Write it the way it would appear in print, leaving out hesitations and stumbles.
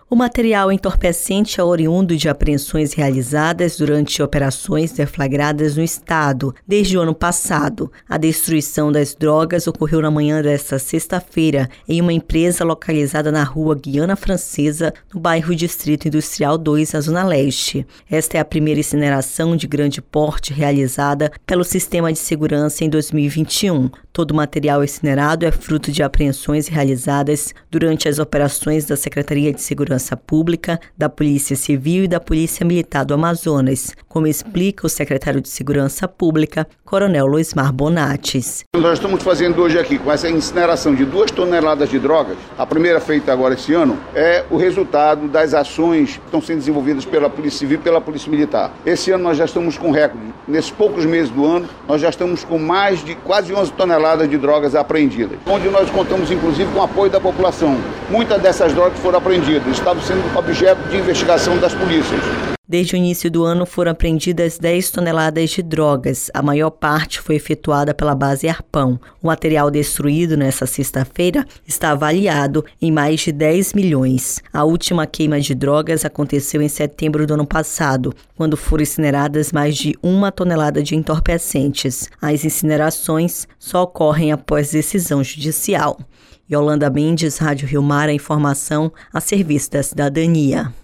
O material entorpecente é oriundo de apreensões realizadas durante operações deflagradas no estado desde o ano passado. A destruição das drogas ocorreu na manhã desta sexta-feira em uma empresa localizada na rua Guiana Francesa, no bairro Distrito Industrial 2, na Zona Leste. Esta é a primeira incineração de grande porte realizada pelo Sistema de Segurança em 2021. Todo o material incinerado é fruto de apreensões realizadas durante as operações da Secretaria de Segurança Pública, da Polícia Civil e da Polícia Militar do Amazonas, como explica o secretário de Segurança Pública, Coronel Loismar Bonates. Nós estamos fazendo hoje aqui com essa incineração de 2 toneladas de drogas, a primeira feita agora esse ano, é o resultado das ações que estão sendo desenvolvidas pela Polícia Civil e pela Polícia Militar. Esse ano nós já estamos com recorde. Nesses poucos meses do ano, nós já estamos com mais de quase 11 toneladas de drogas apreendidas, onde nós contamos inclusive com o apoio da população. Muitas dessas drogas foram apreendidas, estavam sendo objeto de investigação das polícias. Desde o início do ano foram apreendidas 10 toneladas de drogas. A maior parte foi efetuada pela base Arpão. O material destruído nesta sexta-feira está avaliado em mais de 10 milhões. A última queima de drogas aconteceu em setembro do ano passado, quando foram incineradas mais de 1 tonelada de entorpecentes. As incinerações só ocorrem após decisão judicial. Yolanda Mendes, Rádio Rio Mar, a informação a serviço da cidadania.